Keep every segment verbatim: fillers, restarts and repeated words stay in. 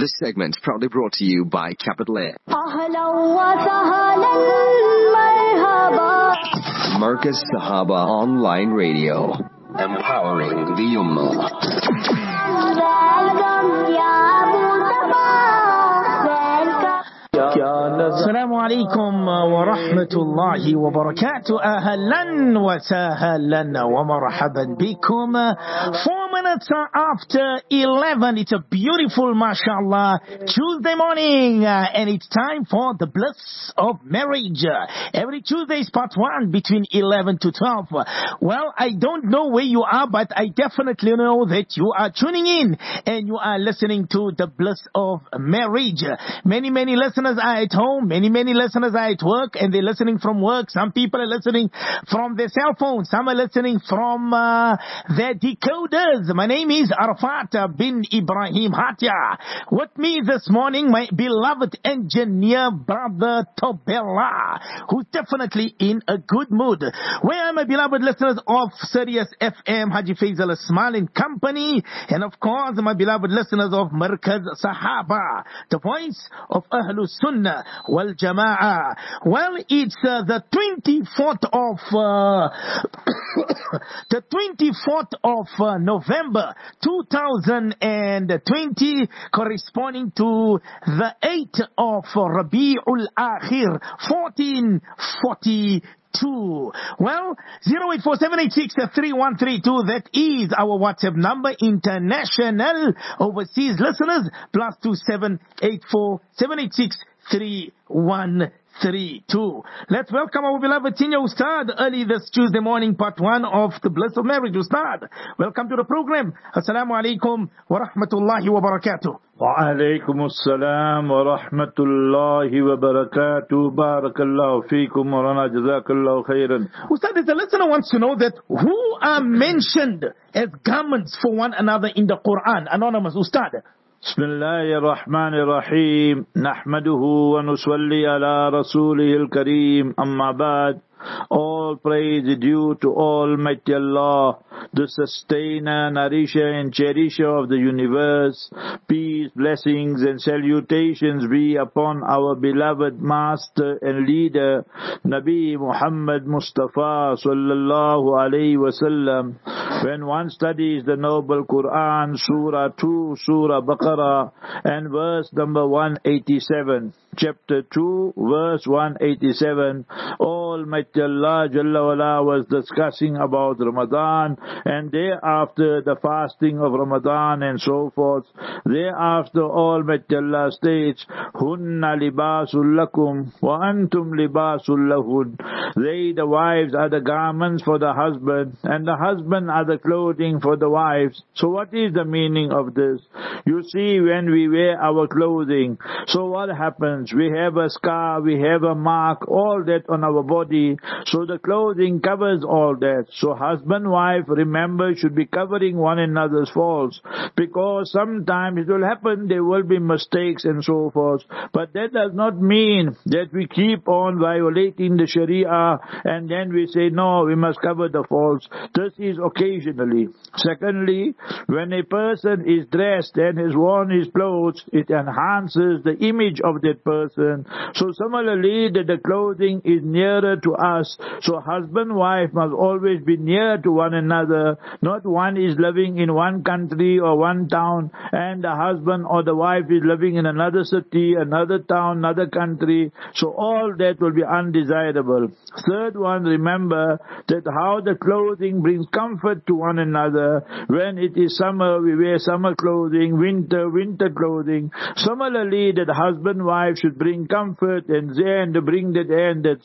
This segment proudly brought to you by Capital Air. Marcus Sahaba Online Radio. Empowering the Ummah. Assalamu alaikum wa rahmatullahi wa barakatuh. Ahlan wa sahlan wa marhaban bikum. Four minutes after eleven. It's a beautiful, mashallah, Tuesday morning. Uh, and it's time for the bliss of marriage. Every Tuesday is part one between eleven to twelve. Well, I don't know where you are, but I definitely know that you are tuning in and you are listening to the bliss of marriage. Many, many listeners are at home. Many, many listeners are at work and they're listening from work. Some people are listening from their cell phones. Some are listening from uh, their decoders. My name is Arafat bin Ibrahim Hatia. With me this morning, my beloved engineer, brother Tobella, who's definitely in a good mood. Where are my beloved listeners of Sirius F M, Haji Faisal Ismail and Company, and of course, my beloved listeners of Markaz Sahaba, the voice of Ahlus Sunnah wal Jama'ah. Well, it's uh, the twenty-fourth of uh, the twenty-fourth of uh, November two thousand twenty, corresponding to the eighth of Rabi'ul Akhir fourteen forty-two. Well, zero eight four seven eight six three one three two, that is our WhatsApp number. International overseas listeners, plus two seven eight four seven eight six three one three two. Let's welcome our beloved senior Ustad early this Tuesday morning, part one of the bliss of marriage. Ustad, welcome to the program. Assalamu alaikum wa rahmatullahi wa barakatuh. Wa alaikum assalam wa rahmatullahi wa barakatuh. Barakallahu feekum wa rana jazakallahu khairan. Ustad, the listener wants to know that who are mentioned as garments for one another in the Quran? Anonymous, Ustad. بسم الله الرحمن الرحيم نحمده ونصلي على رسوله الكريم أما بعد. All praise is due to Almighty Allah, the sustainer, nourisher and cherisher of the universe. Peace, blessings and salutations be upon our beloved master and leader, Nabi Muhammad Mustafa sallallahu alayhi wasallam. When one studies the noble Quran, Surah two, Surah Baqarah, and verse number one eighty-seven, chapter two, verse one eighty-seven, Almighty Allah Jalla wala was discussing about Ramadan, and thereafter the fasting of Ramadan and so forth. Thereafter Almighty Allah states, Hunna libasul lakum wa antum libasul lahun. They, the wives, are the garments for the husband, and the husband are the clothing for the wives. So what is the meaning of this? You see, when we wear our clothing, so what happens? We have a scar, we have a mark, all that on our body. So the clothing covers all that. So husband, wife, remember, should be covering one another's faults, because sometimes it will happen, there will be mistakes and so forth. But that does not mean that we keep on violating the Sharia and then we say, no, we must cover the faults. This is occasionally. Secondly, when a person is dressed and has worn his clothes, it enhances the image of that person. So similarly, that the clothing is nearer to us. So husband, wife must always be near to one another. Not one is living in one country or one town and the husband or the wife is living in another city, another town, another country. So all that will be undesirable. Third one, remember that how the clothing brings comfort to one another. When it is summer, we wear summer clothing, winter, winter clothing. Similarly, that husband, wife should bring comfort and zen, to bring that and that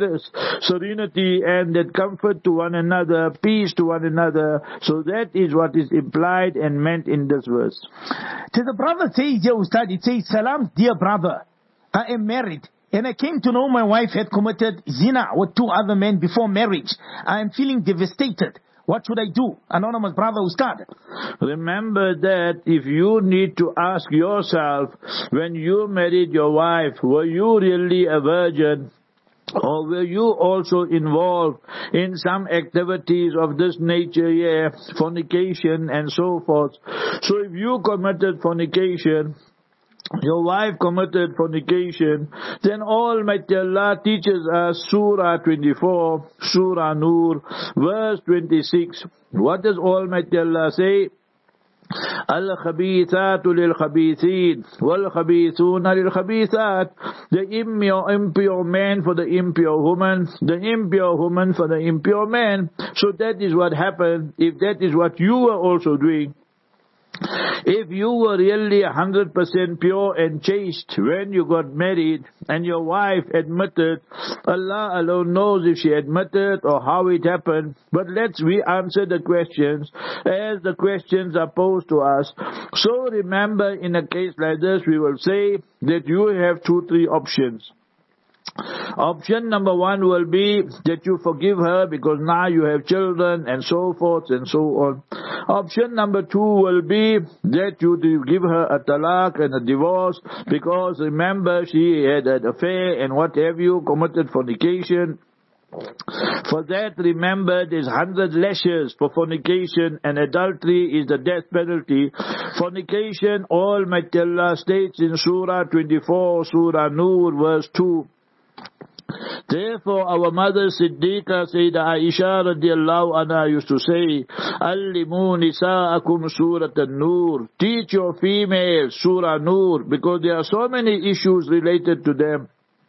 serenity and that comfort to one another, peace to one another. So that is what is implied and meant in this verse. To the brother says, yeah, Ustad, it says, Salam, dear brother, I am married and I came to know my wife had committed zina with two other men before marriage. I am feeling devastated. What should I do? Anonymous brother Ustad. Remember that if you need to ask yourself, when you married your wife, were you really a virgin? Or were you also involved in some activities of this nature, yeah, fornication and so forth? So if you committed fornication, your wife committed fornication, then Almighty Allah teaches us Surah twenty-four, Surah Nur, verse twenty-six. What does Almighty Allah say? Al-Khabithatu lil-Khabithin wal-Khabithuna lil-Khabithat. The impure, impure man for the impure woman, the impure woman for the impure man. So that is what happened. If that is what you were also doing, if you were really one hundred percent pure and chaste when you got married and your wife admitted, Allah alone knows if she admitted or how it happened, but let's we answer the questions as the questions are posed to us. So remember, in a case like this, we will say that you have two, three options. Option number one will be that you forgive her because now you have children and so forth and so on. Option number two will be that you give her a talaq and a divorce because remember she had an affair and what have you, committed fornication. For that, remember, there's hundred lashes for fornication, and adultery is the death penalty. Fornication, Almighty Allah states in Surah twenty-four, Surah Nur, verse two. Therefore, our mother Siddiqa Sayyidah Aisha radiallahu anha used to say, Allimu nisa'akum Surat An-Nur. Teach your females Surah Nur, because there are so many issues related to them.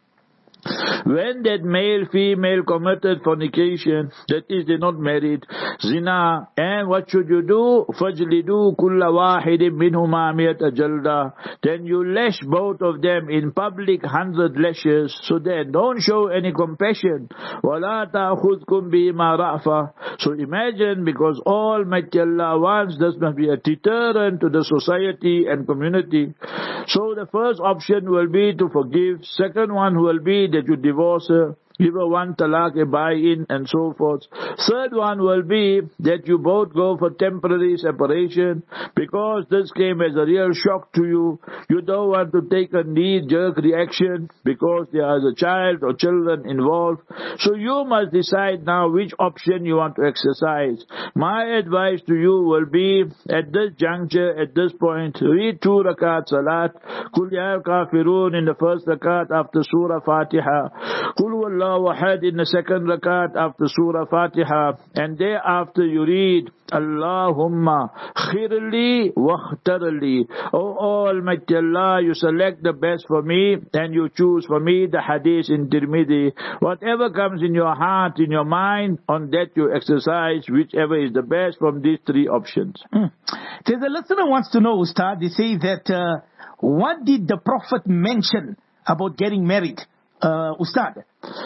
When that male, female committed fornication, that is, they're not married, zina, and what should you do? فَجْلِدُوا كُلَّ وَاحِدٍ مِّنْهُمَا مِئَةَ جَلْدَةٍ. Then you lash both of them in public hundred lashes, so then don't show any compassion. وَلَا تَأْخُذْكُمْ بِهِمَا رَأْفَةٍ. So imagine, because Almighty Allah wants, this must be a deterrent to the society and community. So the first option will be to forgive. Second one will be that you divorce her, give her one talaq, a buy-in, and so forth. Third one will be that you both go for temporary separation, because this came as a real shock to you. You don't want to take a knee-jerk reaction because there is a child or children involved. So you must decide now which option you want to exercise. My advice to you will be, at this juncture, at this point, read two rakat salat, Qul ya kafirun in the first rakat after Surah Fatiha, Qul wallahu ahad in the second rakat after Surah Fatiha, and thereafter you read Allahumma khirli wakhtarli. O Almighty Allah, you select the best for me and you choose for me the hadith in Tirmidhi. Whatever comes in your heart, in your mind, on that you exercise whichever is the best from these three options. Mm. There's a listener wants to know, Ustad, they say that uh, what did the Prophet mention about getting married? Uh, Ustad?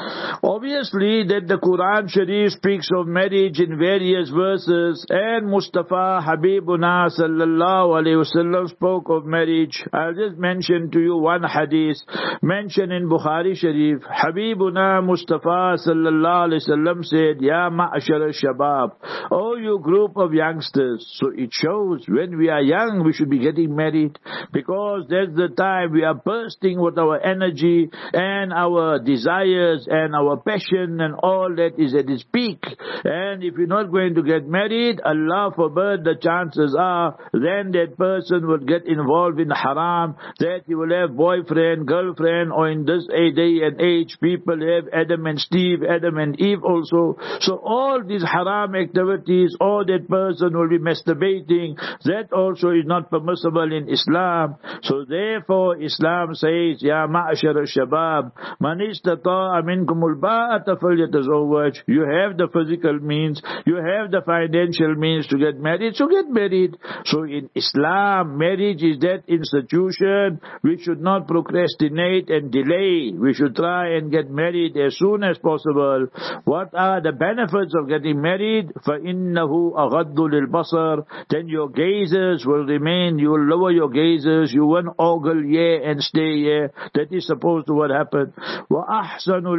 Obviously that the Quran Sharif speaks of marriage in various verses, and Mustafa Habibuna sallallahu alayhi wasallam spoke of marriage. I'll just mention to you one hadith mentioned in Bukhari Sharif. Habibuna Mustafa sallallahu alayhi wasallam said, Ya ma'ashara shabab, oh you group of youngsters. So it shows when we are young we should be getting married, because that's the time we are bursting with our energy and our desires and our passion and all that is at its peak. And if you're not going to get married, Allah forbid, the chances are then that person will get involved in haram, that he will have boyfriend, girlfriend, or in this day and age people have Adam and Steve, Adam and Eve also. So all these haram activities, or that person will be masturbating, that also is not permissible in Islam. So therefore Islam says, Ya ma'ashar al-shabab, man istata'a minkumul ba'ata falyatazawwaj. You have the physical means, you have the financial means to get married, so get married. So in Islam, marriage is that institution we should not procrastinate and delay. We should try and get married as soon as possible. What are the benefits of getting married? فَإِنَّهُ أَغَضُّ لِلْبَصَرِ. Then your gazes will remain, you will lower your gazes, you won't ogle here and stay here. That is supposed to what happened. وَأَحْسَنُ لِلْفَرْجِ.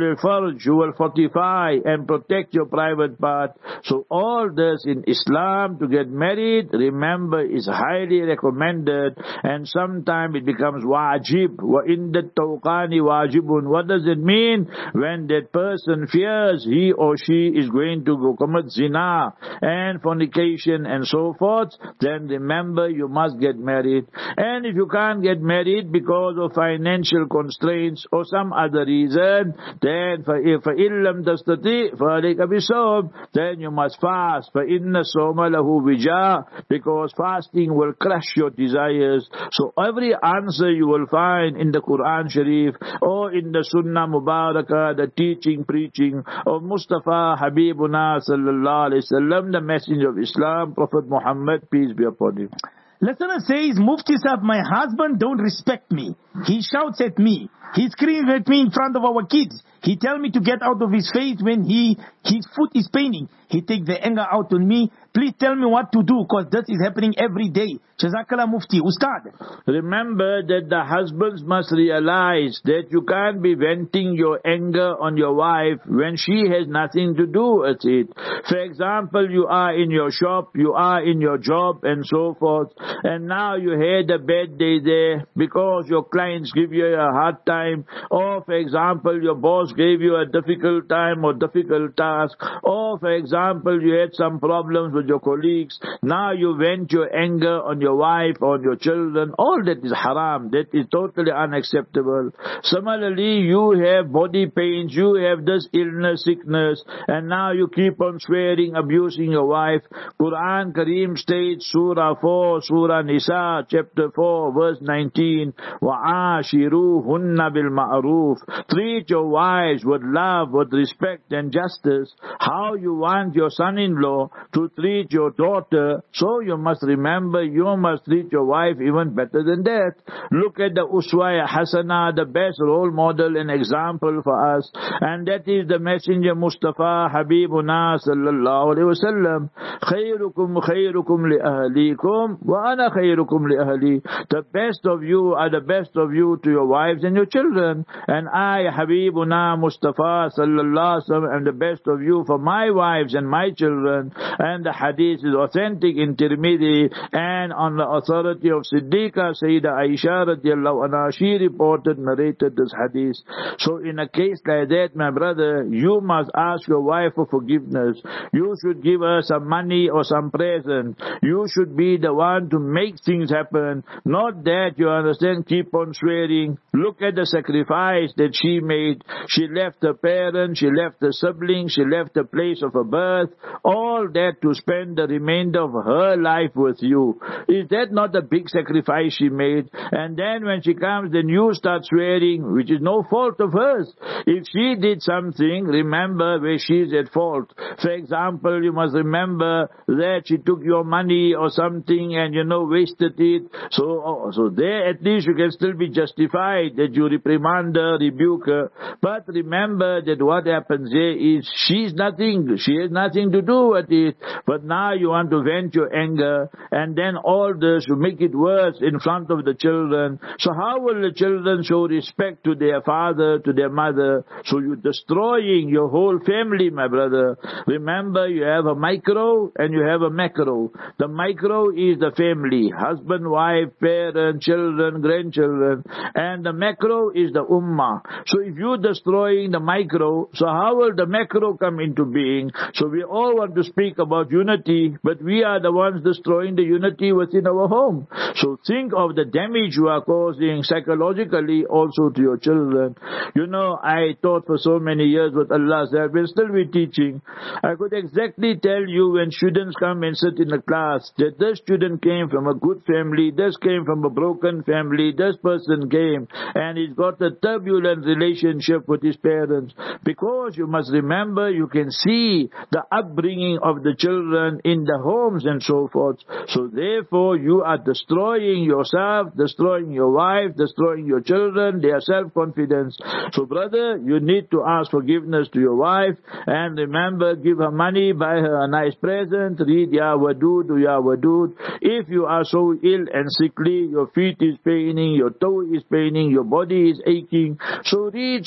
indulge, you will fortify and protect your private part. So all this in Islam, to get married, remember, is highly recommended, and sometimes it becomes wajib. Wa inda tawqani wajibun. What does it mean? When that person fears he or she is going to go commit zina and fornication and so forth, then remember you must get married. And if you can't get married because of financial constraints or some other reason, then فَإِن لَمْ تَسْتَطِعْ فَعَلَيْكَ بِالصَّوْمِ, then you must fast. فَإِنَّ الصَّوْمَ لَهُ وِجَاءٌ, because fasting will crush your desires. So every answer you will find in the Quran Sharif or in the Sunnah Mubarakah, the teaching, preaching of Mustafa Habibuna sallallahu alayhi wasallam, the messenger of Islam, Prophet Muhammad, peace be upon him. Listener says, Mufti Sahib, my husband don't respect me. He shouts at me. He screams at me in front of our kids. He tells me to get out of his face when he his foot is paining. He takes the anger out on me. Please tell me what to do, because that is happening every day. Jazakallah Mufti. Ustad. Remember that the husbands must realize that you can't be venting your anger on your wife when she has nothing to do with it. For example, you are in your shop, you are in your job and so forth, and now you had a bad day there because your clients give you a hard time, or for example, your boss gave you a difficult time or difficult task, or for example, you had some problems with your colleagues. Now you vent your anger on your wife or on your children. All that is haram. That is totally unacceptable. Similarly, you have body pains, you have this illness, sickness, and now you keep on swearing, abusing your wife. Quran Kareem states, Surah four, Surah Nisa, chapter four, verse nineteen, وَعَاشِرُوهُنَّ بِالْمَعْرُوفِ, treat your wives with love, with respect and justice. How you want your son-in-law to treat your daughter, so you must remember you must treat your wife even better than that. Look at the Uswa Hasana, the best role model and example for us, and that is the Messenger Mustafa Habibuna sallallahu alayhi wa sallam. خَيْرُكُمْ خَيْرُكُمْ لِأَهْلِيكُمْ وَأَنَا خَيْرُكُمْ لِأَهْلِي. The best of you are the best of you to your wives and your children, and I, Habibuna Mustafa sallallahu alayhi wa sallam, am the best of you for my wives and my children. And the hadith is authentic in Tirmidhi, and on the authority of Siddiqa Sayyidah Aisha radiallahu anha, she reported, narrated this hadith. So in a case like that, my brother, you must ask your wife for forgiveness. You should give her some money or some present. You should be the one to make things happen, not that, you understand, keep on swearing. Look at the sacrifice that she made. She left her parents, she left her siblings, she left the place of her birth, all that to spend the remainder of her life with you. Is that not a big sacrifice she made? And then when she comes, then you start swearing, which is no fault of hers. If she did something, remember where she is at fault. For example, you must remember that she took your money or something and, you know, wasted it. So, oh, so there at least you can still be justified that you reprimand her, rebuke her. But remember that what happens here is she's nothing. She has nothing to do with it. But now you want to vent your anger, and then all this, you make it worse in front of the children. So how will the children show respect to their father, to their mother? So you're destroying your whole family, my brother. Remember, you have a micro and you have a macro. The micro is the family, husband, wife, parents, children, grandchildren. And the macro is the ummah. So if you're destroying the micro, so how will the macro come into being? So we all want to speak about unity, but we are the ones destroying the unity within our home. So think of the damage you are causing psychologically also to your children. You know, I taught for so many years with Allah's help, and still be teaching. I could exactly tell you when students come and sit in a class that this student came from a good family, this came from a broken family, this person came and he's got a turbulent relationship with his parents. Because you must remember, you can see the upbringing of the children in the homes and so forth. So therefore you are destroying yourself, destroying your wife, destroying your children, their self-confidence. So brother, you need to ask forgiveness to your wife, and remember, give her money, buy her a nice present, read Ya Wadud, Ya Wadud. If you are so ill and sickly, your feet is paining, your toe is paining, your body is aching, so read Surah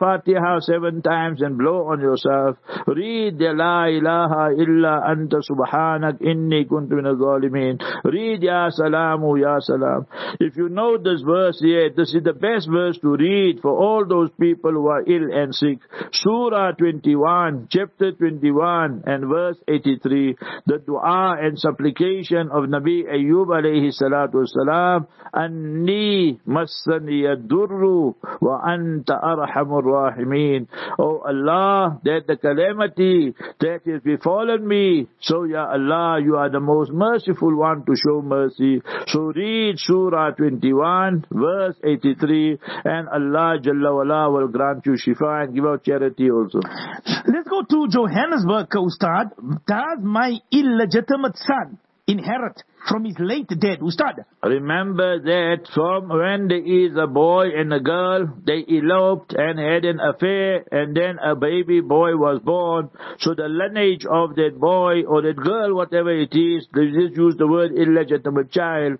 Fatiha seven times and blow on yourself. Read the La ilaha illa anta subhanak inni kuntu minaz zalimin. Read Ya Salamu Ya Salam. If you know this verse here, this is the best verse to read for all those people who are ill and sick. Surah twenty-one, chapter twenty-one and verse eighty-three. The dua and supplication of Nabi Ayyub alayhi salatu wasalam. Anni massani ad-durru wa anta arhamur rahimin. Oh Allah, that the calamity that has befallen me, so Ya Allah, you are the most merciful one to show mercy. So read Surah twenty-one, verse eighty-three, and Allah Jalla wala will grant you shifa and give out charity also. Let's go to Johannesburg, Ustad. Does my illegitimate son inherit from his late dad, Ustad? Remember that from when there is a boy and a girl, they eloped and had an affair, and then a baby boy was born. So the lineage of that boy or that girl, whatever it is, they just use the word illegitimate child.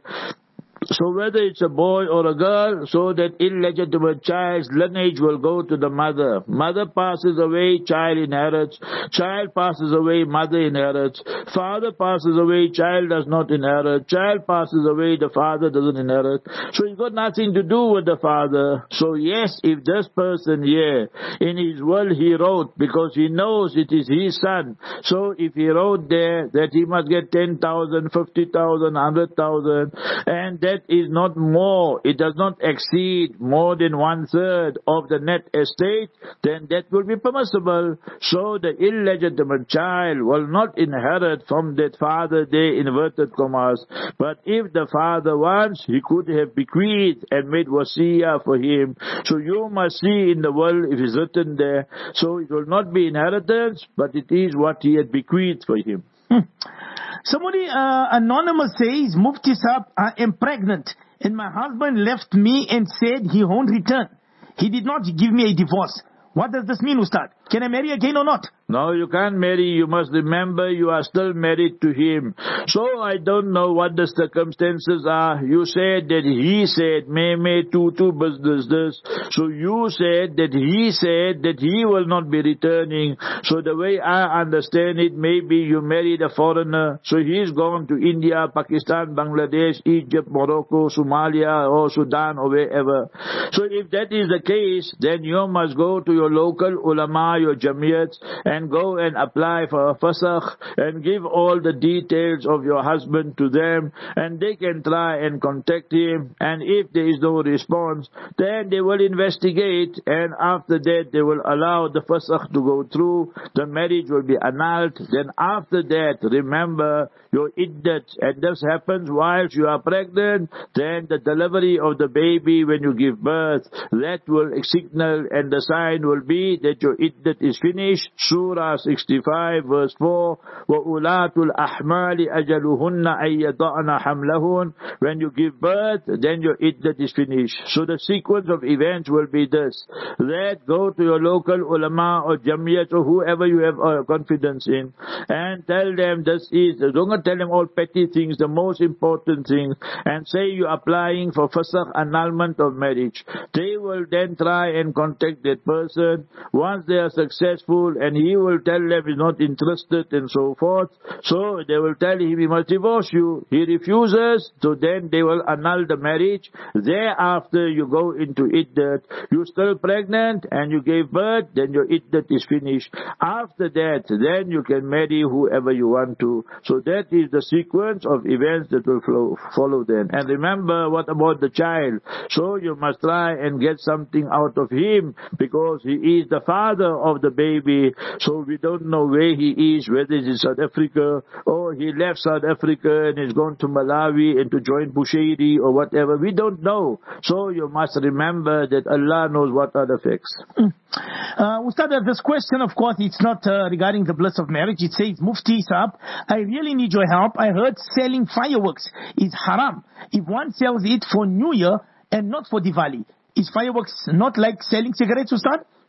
So whether it's a boy or a girl, so that illegitimate child's lineage will go to the mother. Mother passes away, child inherits. Child passes away, mother inherits. Father passes away, child does not inherit. Child passes away, the father doesn't inherit. So it's got nothing to do with the father. So yes, if this person here, in his will he wrote, because he knows it is his son. So if he wrote there that he must get ten thousand, fifty thousand, one hundred thousand, and then that is not more, it does not exceed more than one third of the net estate, then that will be permissible. So the illegitimate child will not inherit from that father there, inverted commas. But if the father wants, he could have bequeathed and made wasiyah for him. So you must see in the will if it's written there. So it will not be inheritance, but it is what he had bequeathed for him. Hmm. Somebody uh, anonymous says, Mufti Sahab, I am pregnant and my husband left me and said he won't return. He did not give me a divorce. What does this mean, Ustad? Can I marry again or not? No, you can't marry. You must remember you are still married to him. So I don't know what the circumstances are. You said that he said, me, me, tu, tu, business, this. So you said that he said that he will not be returning. So the way I understand it, maybe you married a foreigner. So he's gone to India, Pakistan, Bangladesh, Egypt, Morocco, Somalia, or Sudan, or wherever. So if that is the case, then you must go to your local ulama, your jamiyats, and go and apply for a fasakh and give all the details of your husband to them, and they can try and contact him, and if there is no response, then they will investigate, and after that they will allow the fasakh to go through, the marriage will be annulled. Then after that, remember your iddat, and this happens whilst you are pregnant, then the delivery of the baby when you give birth, that will signal, and the sign will be that your iddat is finished. Surah sixty-five verse four, وَأُولَاتُ الْأَحْمَالِ أَجَلُهُنَّ أَن يَضَعْنَ حَمْلَهُنَّ. When you give birth, then your iddat is finished. So the sequence of events will be this, that go to your local ulama or jamiyat or whoever you have uh, confidence in, and tell them this is, don't tell them all petty things, the most important things, and say you're applying for fasakh, annulment of marriage. They will then try and contact that person. Once they are successful, and he will tell them he's not interested and so forth, so they will tell him he must divorce you. He refuses, so then they will annul the marriage. Thereafter you go into iddat. You're still pregnant and you gave birth, then your iddat is finished. After that, then you can marry whoever you want to. So that is the sequence of events that will flow, follow then. And remember, what about the child? So you must try and get something out of him, because he is the father of the baby. So we don't know where he is, whether he's in South Africa or he left South Africa and is gone to Malawi and to join Busheiri or whatever. We don't know. So you must remember that Allah knows what are the facts. Mm. Uh, Ustad, this question, of course, it's not uh, regarding the bliss of marriage. It says, Mufti Sahab, I really need your help. I heard selling fireworks is haram if one sells it for New Year and not for Diwali. Is fireworks not like selling cigarettes, Ustad?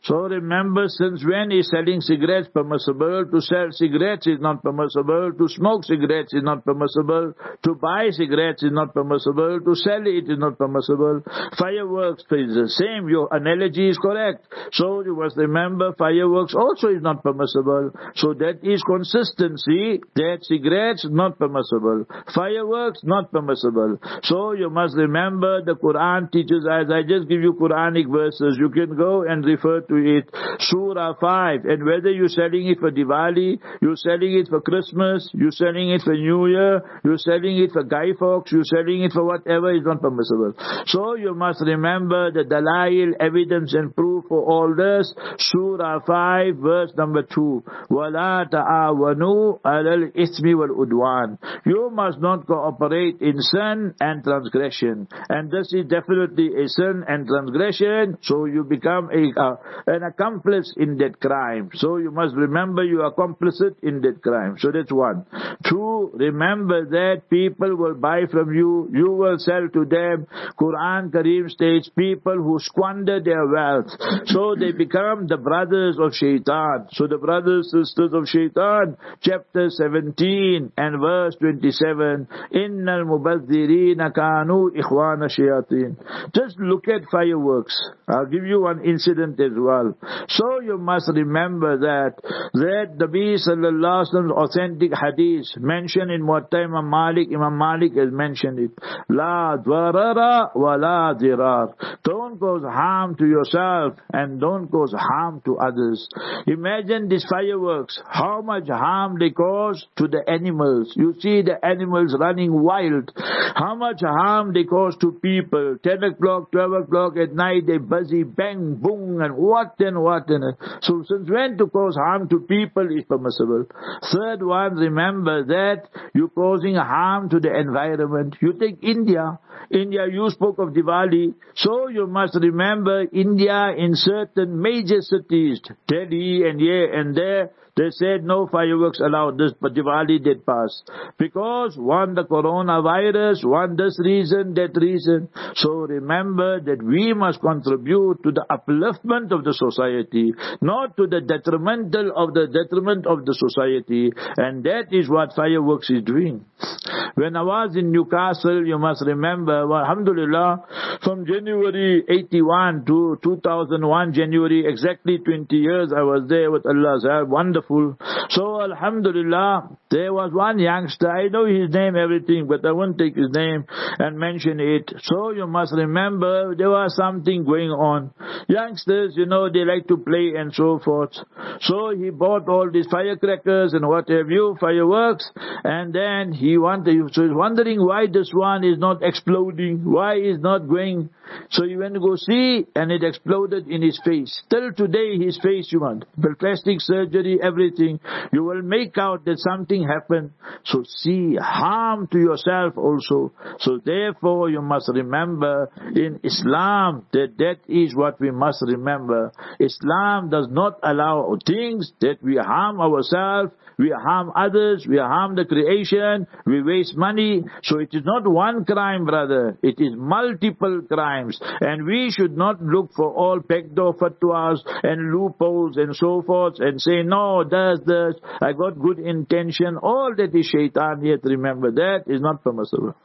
So remember, since when is selling cigarettes permissible? To sell cigarettes is not permissible. To smoke cigarettes is not permissible. To buy cigarettes is not permissible. To sell it is not permissible. Fireworks is the same. Your analogy is correct. So you must remember, fireworks also is not permissible. So that is consistency, that cigarettes not permissible. Fireworks not permissible. So you must remember, the Quran teaches, as I just give you Quranic verses, you can go and refer to it. Surah five. And whether you're selling it for Diwali, you're selling it for Christmas, you're selling it for New Year, you're selling it for Guy Fawkes, you're selling it for whatever, is not permissible. So you must remember the dalail, evidence and proof for all this. Surah five, verse number two. وَلَا تَعَاوَنُوا عَلَى الْإِثْمِ وَالْعُدْوَانِ. You must not cooperate in sin and transgression. And this is definitely a sin and transgression, so you become a, uh, an accomplice in that crime. So you must remember you are complicit in that crime. So that's one. Two, remember that people will buy from you, you will sell to them. Quran Kareem states people who squander their wealth, so they become the brothers of shaitan. So the brothers, sisters of shaitan, chapter seventeen and verse twenty-seven, Innal mubazzirina kanu ikhwana shayateen. Just look at fireworks. I'll give you one incident as well. So you must remember that, that the Nabi sallallahu alaihi wasallam's authentic hadith mentioned in Muwatta Imam Malik, Imam Malik has mentioned it. La dwarara wa la dirar. Don't cause harm to yourself and don't cause harm to others. Imagine these fireworks, how much harm they cause to the animals. You see the animals running wild. How much harm they cause to people. ten o'clock, twelve o'clock at night, they buzzy, bang, boom, and what and what. And so since when to cause harm to people is permissible. Third one, remember that you're causing harm to the environment. You take India. India, you spoke of Diwali. So you must remember India in certain major cities, Delhi and here and there, they said no fireworks allowed. This Diwali did pass. Because one, the coronavirus, one, this reason, that reason. So remember that we must contribute to the upliftment of the society, not to the detrimental of the detriment of the society. And that is what fireworks is doing. When I was in Newcastle, you must remember, well, alhamdulillah, from January eighty-one to two thousand one, January, exactly twenty years, I was there with Allah's help. Wonderful. So, alhamdulillah, there was one youngster, I know his name, everything, but I won't take his name and mention it. So, you must remember, there was something going on. Youngsters, you know, they like to play and so forth. So, he bought all these firecrackers and what have you, fireworks, and then he wanted, so he's wondering why this one is not exploding, why is not going. So he went to go see, and it exploded in his face. Till today, his face, you want, plastic surgery, everything, you will make out that something happened. So see, harm to yourself also. So therefore, you must remember, in Islam, that that is what we must remember. Islam does not allow things that we harm ourselves, we harm others, we harm the creation, we waste money. So it is not one crime, brother. It is multiple crimes. And we should not look for all backdoor fatwas and loopholes and so forth and say, no, does this, I got good intention. All that is shaitan, yet remember, that is not permissible.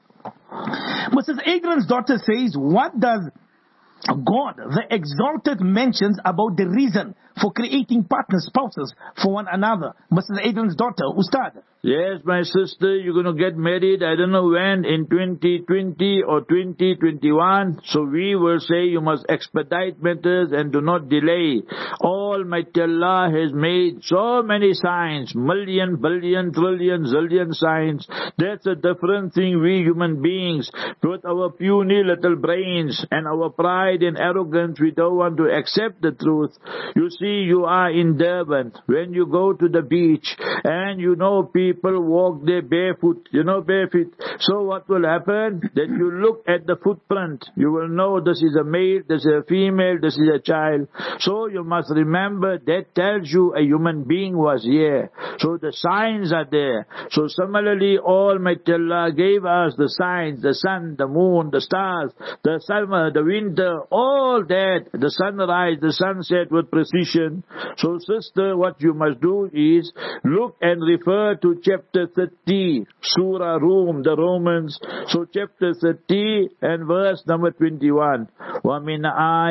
Missus Adrian's daughter says, what does God, the Exalted, mentions about the reason for creating partners, spouses for one another? Missus Adrian's daughter, Ustad. Yes, my sister, you're going to get married, I don't know when, in twenty twenty or twenty twenty-one. So we will say you must expedite matters and do not delay. Almighty Allah has made so many signs, million, billion, trillion, zillion signs. That's a different thing. We human beings, with our puny little brains and our pride and arrogance, we don't want to accept the truth. You see, you are in Durban. When you go to the beach and you know people People walk there barefoot, you know, barefoot. So what will happen? That you look at the footprint, you will know this is a male, this is a female, this is a child. So you must remember that tells you a human being was here. So the signs are there. So similarly, Almighty Allah gave us the signs, the sun, the moon, the stars, the summer, the winter, all that, the sunrise, the sunset with precision. So sister, what you must do is look and refer to chapter thirty, Surah Rum, the Romans. So chapter thirty and verse number twenty-one. وَمِنْ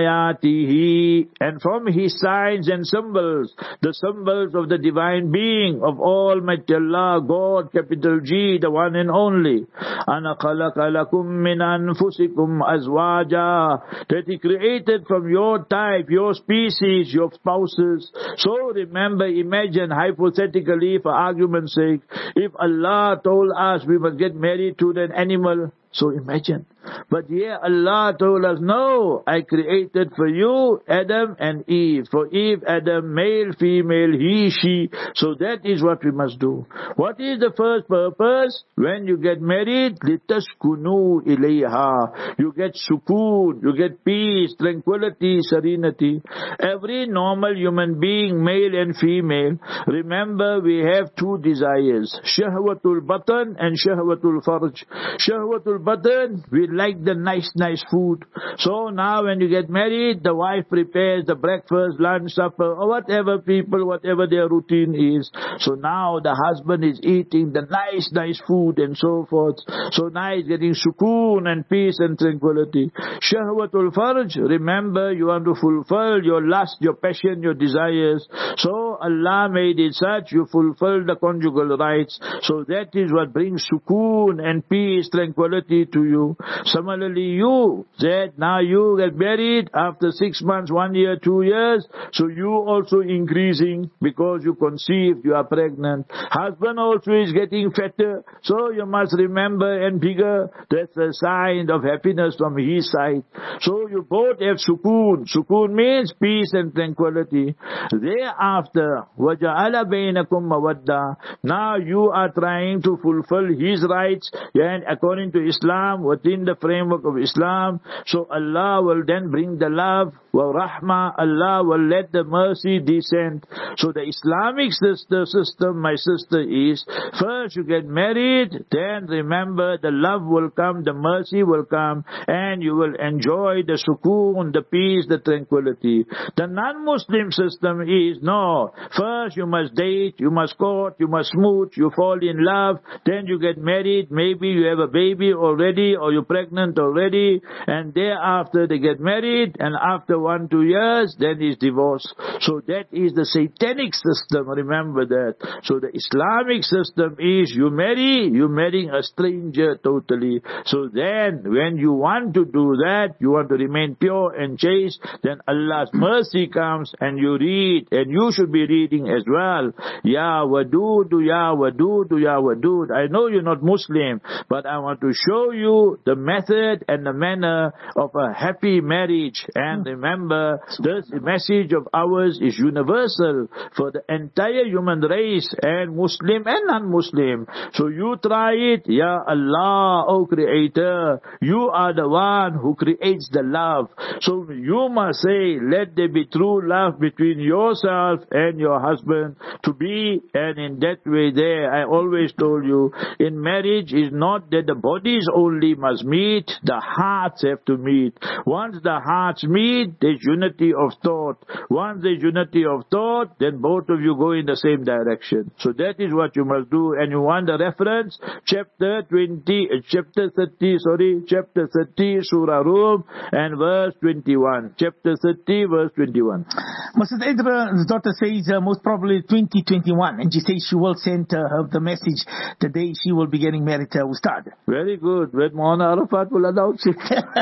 آيَاتِهِ, and from His signs and symbols, the symbols of the divine being of Almighty Allah, God, capital G, the one and only. أَنَا خَلَقَ لَكُم مِّنْ أَنفُسِكُمْ أَزْوَاجًا, that He created from your type, your species, your spouses. So remember, imagine hypothetically, for argument's sake, if Allah told us we must get married to an animal. So imagine. But here Allah told us, no, I created for you Adam and Eve. For Eve, Adam, male, female, he, she. So that is what we must do. What is the first purpose? When you get married, لِتَسْكُنُوا إِلَيْهَا, you get sukoon, you get peace, tranquility, serenity. Every normal human being, male and female, remember we have two desires, shahwatul batan and shahwatul farj. Shahwatul batan, we like the nice, nice food. So now when you get married, the wife prepares the breakfast, lunch, supper, or whatever people, whatever their routine is. So now the husband is eating the nice, nice food and so forth. So now he's getting sukoon and peace and tranquility. Shahwatul farj, remember you want to fulfill your lust, your passion, your desires. So Allah made it such, you fulfill the conjugal rights. So that is what brings sukoon and peace, tranquility to you. Similarly, you said now you get married after six months, one year, two years. So you also increasing because you conceived, you are pregnant. Husband also is getting fatter. So you must remember and bigger. That's a sign of happiness from his side. So you both have sukoon. Sukoon means peace and tranquility. Thereafter, وَجَعَلَ بَيْنَكُمْ مَوَدَّةً. Now you are trying to fulfill his rights and according to Islam, within the framework of Islam. So Allah will then bring the love, wa rahmah, Allah will let the mercy descend. So the Islamic sister, system, my sister, is first you get married, then remember the love will come, the mercy will come, and you will enjoy the sukoon, the peace, the tranquility. The non-Muslim system is, no, first you must date, you must court, you must smooch, you fall in love, then you get married, maybe you have a baby already, or you're pregnant already, and thereafter they get married, and after one, two years, then is divorce. So that is the satanic system, remember that. So the Islamic system is, you marry, you're marrying a stranger totally. So then, when you want to do that, you want to remain pure and chaste, then Allah's mercy comes, and you read, and you should be reading as well. Ya Wadudu, Ya Wadudu, Ya Wadud. I know you're not Muslim, but I want to show you the method and the manner of a happy marriage. And remember, this message of ours is universal for the entire human race, and Muslim and non-Muslim. So you try it. Ya Allah, O Creator, you are the one who creates the love. So you must say, let there be true love between yourself and your husband to be, and in that way there, I always told you, in marriage is not that the bodies only must meet, the hearts have to meet. Once the hearts meet, there's unity of thought. Once there's unity of thought, then both of you go in the same direction. So that is what you must do. And you want the reference, chapter twenty, uh, chapter thirty, sorry, chapter thirty, Surah Rum, and verse twenty-one. Chapter thirty, verse twenty-one. Missus Idra's daughter says uh, most probably twenty twenty-one, and she says she will send uh, her the message the day she will be getting married to Ustad. Very good. When Maulana Arafat will announce it.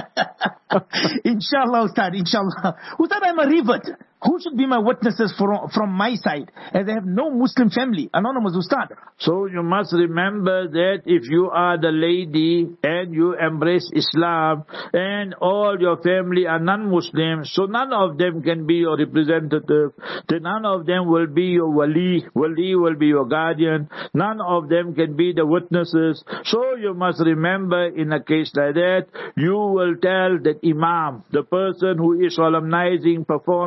Inshallah, Ustad, inshallah. Ustad, I'm a revert. Who should be my witnesses from, from my side, as I have no Muslim family? Anonymous Ustad. So you must remember that if you are the lady and you embrace Islam and all your family are non-Muslims, so none of them can be your representative. Then none of them will be your wali. Wali will be your guardian. None of them can be the witnesses. So you must remember, in a case like that, you will tell that Imam, the person who is solemnizing, performing your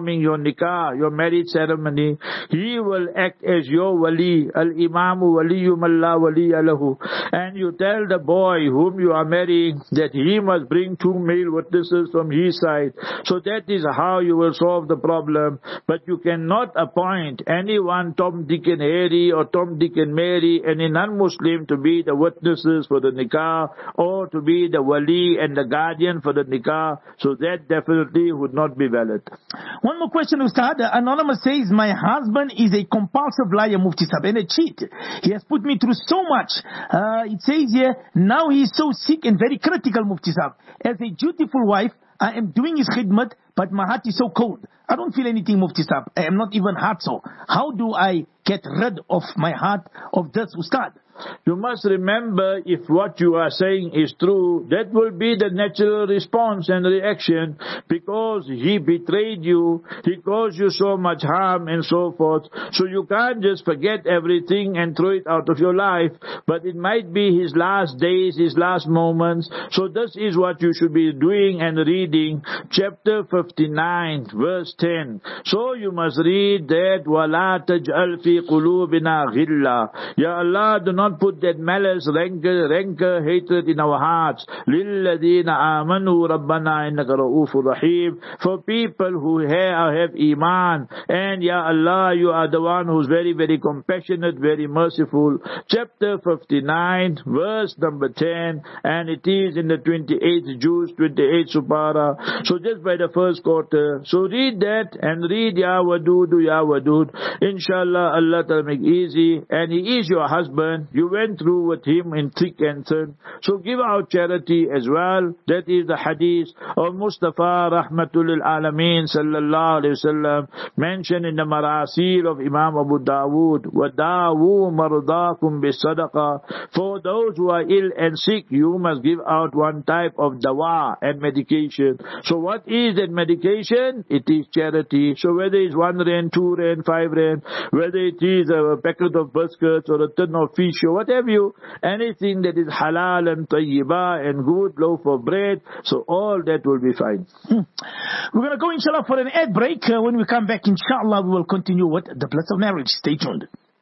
nikah, your marriage ceremony, he will act as your wali, al-imamu waliyum Allah waliyalahu. And you tell the boy whom you are marrying that he must bring two male witnesses from his side. So that is how you will solve the problem. But you cannot appoint anyone, Tom, Dick and Harry, or Tom, Dick and Mary, any non-Muslim to be the witnesses for the nikah, or to be the wali and the guardian for the nikah. So that definitely would not be valid. One more question, Ustad. Anonymous says, my husband is a compulsive liar, Mufti Sahib, and a cheat. He has put me through so much. Uh, it says here, now he is so sick and very critical, Mufti Sahib. As a dutiful wife, I am doing his khidmat, but my heart is so cold. I don't feel anything, Mufti Sahib. I am not even heart so. How do I get rid of my heart of this, Ustad? You must remember, if what you are saying is true, that will be the natural response and reaction, because he betrayed you, he caused you so much harm and so forth. So you can't just forget everything and throw it out of your life, but it might be his last days, his last moments. So this is what you should be doing and reading, chapter fifty-nine, verse ten. So you must read that, وَلَا تَجْعَلْ فِي قُلُوبِنَا غِلَّا. Ya Allah, do not put that malice, rancor, rancor, hatred in our hearts. لِلَّذِينَ آمَنُوا رَبَّنَا إِنَّكَ رَؤُوفٌ رَحِيمٌ. For people who have, have iman. And Ya Allah, you are the one who's very, very compassionate, very merciful. Chapter fifty-nine, verse number ten. And it is in the twenty-eighth juz, twenty-eighth supara. So just by the first quarter. So read that and read Ya Wadud, Ya Wadud. Inshallah, Allah will make easy. And he is your husband. You went through with him in thick and thin. So give out charity as well. That is the hadith of Mustafa Rahmatul Alameen Sallallahu Alaihi Wasallam, mentioned in the Marasil of Imam Abu Dawood. وَدَاوُوا مَرْضَاكُمْ بِالصَّدَقَةِ. For those who are ill and sick, you must give out one type of dawa and medication. So what is that medication? It is charity. So whether it's one rand, two rand, five rand, whether it is a packet of biscuits or a tin of fish or what have you, anything that is halal and tayyibah and good loaf of bread, so all that will be fine. Hmm. We're going to go inshallah for an ad break. Uh, when we come back, inshallah, we will continue with the bliss of marriage. Stay tuned.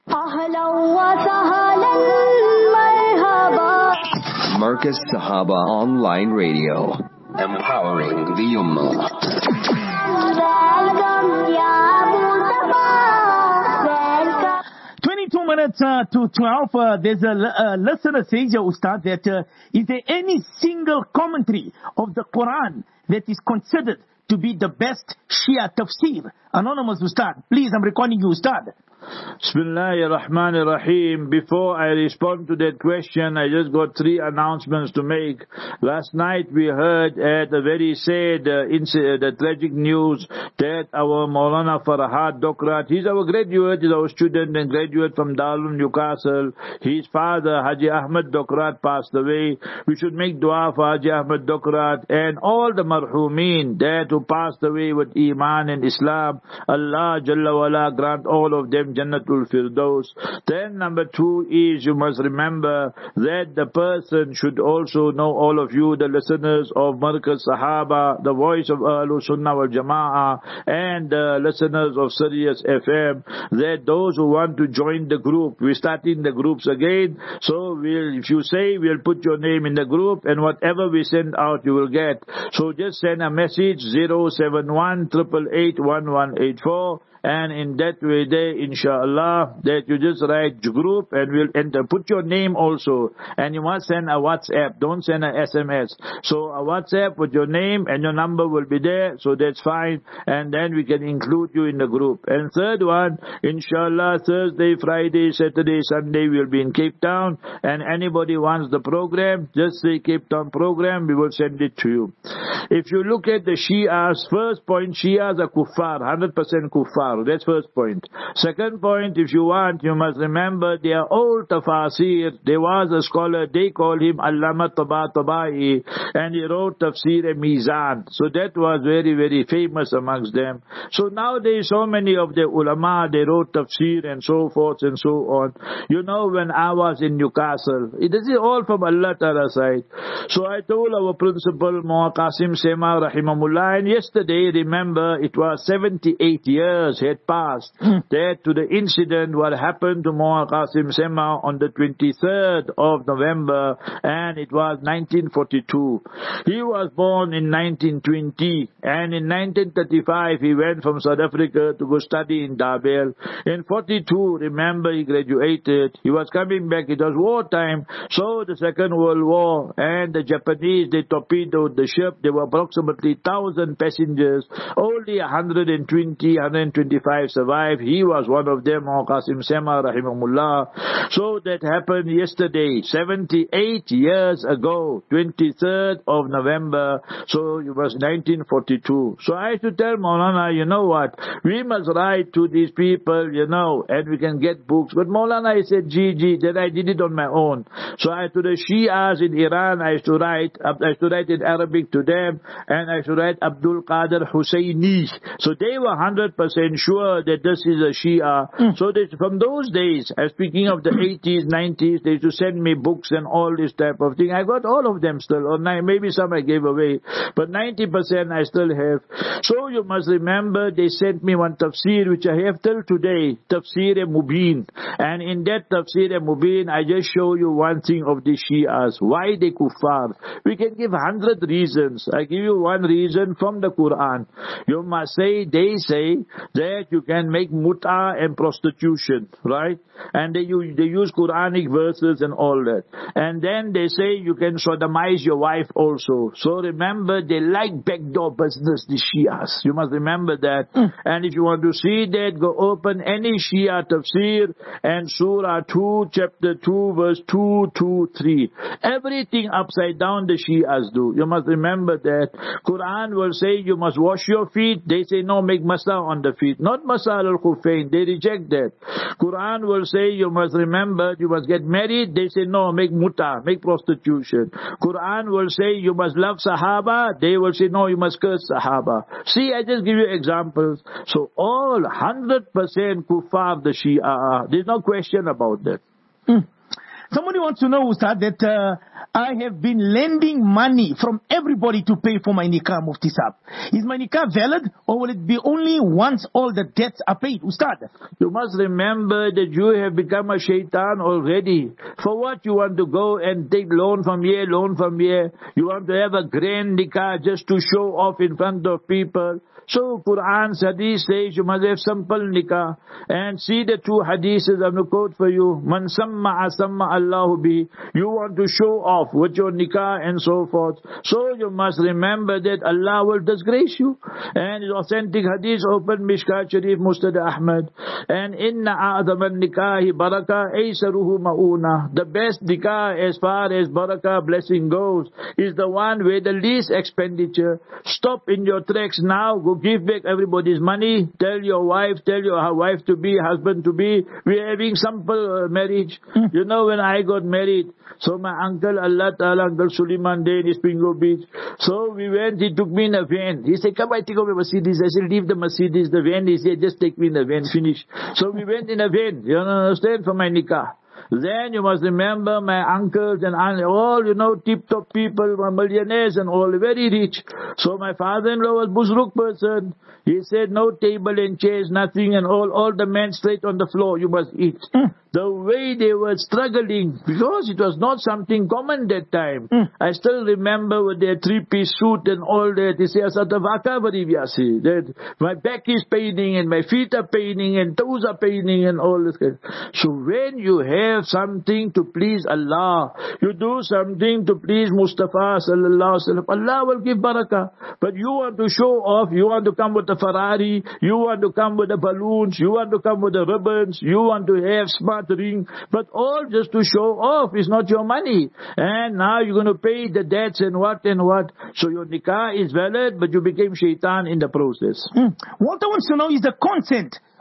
Marcus Sahaba Online Radio, empowering the Ummah. twenty-two minutes uh, to twelve. Uh, there's a uh, listener says, ya Ustad, that uh, is there any single commentary of the Quran that is considered to be the best Shia tafsir? Anonymous Ustad. Please, I'm recording you, Ustad. Bismillahir Rahmanir Rahim. Before I respond to that question, I just got three announcements to make. Last night we heard at a very sad uh, incident, the tragic news that our Maulana Farhad Dokrat, he's our graduate, he's our student and graduate from Darul Newcastle. His father, Haji Ahmed Dokrat, passed away. We should make dua for Haji Ahmed Dokrat and all the marhumeen that who passed away with Iman and Islam. Allah Jalla wala grant all of them Jannatul Firdaus. Then number two is, you must remember that the person should also know, all of you, the listeners of Markaz Sahaba, the voice of Ahlul Sunnah wal Jama'ah, and the listeners of Sirius F M, that those who want to join the group, we're starting the groups again. So we'll, if you say, we'll put your name in the group, and whatever we send out, you will get. So just send a message, zero seven one, eight eight eight, one one eight four. And in that way there, inshallah, that you just write group and we'll enter. Put your name also. And you must send a WhatsApp. Don't send an S M S. So a WhatsApp with your name and your number will be there. So that's fine. And then we can include you in the group. And third one, inshallah, Thursday, Friday, Saturday, Sunday, we'll be in Cape Town. And anybody wants the program, just say Cape Town program. We will send it to you. If you look at the Shias, first point, Shias are kuffar, one hundred percent kuffar. That's first point. Second second point, if you want, you must remember their old tafsir. There was a scholar, they called him Allama Tabatabai, and he wrote Tafsir Mizan. So that was very, very famous amongst them. So nowadays, so many of the ulama, they wrote tafsir and so forth and so on. You know, when I was in Newcastle, it is all from Allah Ta'ala's side. So I told our principal, Muhammad Qasim Sema Rahimahullah, and yesterday, remember, it was seventy-eight years had passed that to the incident what happened to Muhammad Qasim Sema on the twenty-third of November, and it was nineteen forty-two. He was born in nineteen twenty, and in nineteen thirty-five he went from South Africa to go study in Durban. In forty-two, remember, he graduated. He was coming back. It was wartime, so the Second World War, and the Japanese, they torpedoed the ship. There were approximately one thousand passengers. Only one hundred twenty, one hundred twenty-five survived. He was one of them, Qasim Sema Rahimahullah. So that happened yesterday, seventy-eight years ago, twenty-third of November. So it was nineteen forty-two. So I had to tell Maulana, you know what, we must write to these people, you know, and we can get books. But Maulana, I said, gee, gee, then I did it on my own. So I, to the Shias in Iran, I used to write, I used to write in Arabic to them, and I used to write Abdul Qadir Husseini. So they were one hundred percent sure that this is a Shia. Mm. So that from those days, I'm speaking of the eighties, nineties, they used to send me books and all this type of thing. I got all of them still, or maybe some I gave away, but ninety percent I still have. So you must remember, they sent me one tafsir which I have till today, Tafsir Mubin. And in that Tafsir Mubin, I just show you one thing of the Shias, why they kuffar. We can give hundred reasons. I give you one reason from the Quran. You must say, they say that you can make muta and prostitution, right? And they use, they use Quranic verses and all that. And then they say you can sodomize your wife also. So remember, they like backdoor business, the Shias. You must remember that. Mm. And if you want to see that, go open any Shia tafsir and Surah two, chapter two, verse two, two, three. Everything upside down the Shias do. You must remember that. Quran will say you must wash your feet. They say no, make masa on the feet. Not masa al-khufain. They reject that. Quran will say you must remember, you must get married. They say no, make muta, make prostitution. Quran will say you must love Sahaba. They will say no, you must curse Sahaba. See, I just give you examples. So all one hundred percent kuffar the Shia. There's no question about that. Mm. Somebody wants to know, Ustad, that uh, I have been lending money from everybody to pay for my nikah, Mufti Saab. Is my nikah valid, or will it be only once all the debts are paid, Ustad? You must remember that you have become a shaitan already. For what you want to go and take loan from here, loan from here? You want to have a grand nikah just to show off in front of people? So Quran's hadith says you must have simple nikah. And see the two hadiths I'm going to quote for you. Man samma'a samma Allahu bi. You want to show off with your nikah and so forth. So you must remember that Allah will disgrace you. And the authentic hadith open Mishkat Sharif Musnad Ahmad. And inna a'adhaman nikahi baraka aysaruhu ma'una. The best nikah as far as barakah blessing goes is the one where the least expenditure. Stop in your tracks now. Go give back everybody's money. Tell your wife, tell your wife to be, husband to be, we're having simple uh, marriage. Mm. You know, when I got married, so my uncle, Allah Ta'ala, Uncle Suleiman Day in Springo Beach. So we went, he took me in a van. He said, come, I take over Mercedes. I said, leave the Mercedes, the van. He said, just take me in a van, finish. So we went in a van, you understand, for my nikah. Then you must remember my uncles and aunts, all, you know, tip-top people, millionaires and all, very rich. So my father-in-law was Buzruk person. He said, no table and chairs, nothing, and all, all the men straight on the floor, you must eat. Mm. The way they were struggling, because it was not something common that time. Mm. I still remember with their three-piece suit and all that. They say, that my back is paining and my feet are paining and toes are paining and all this. So when you have something to please Allah, you do something to please Mustafa sallallahu alaihi wasallam, Allah will give barakah. But you want to show off, you want to come with the Ferrari, you want to come with the balloons, you want to come with the ribbons, you want to have smart ring, but all just to show off is not your money. And now you're going to pay the debts and what and what. So your nikah is valid, but you became shaitan in the process. Hmm. What I want to know is the consent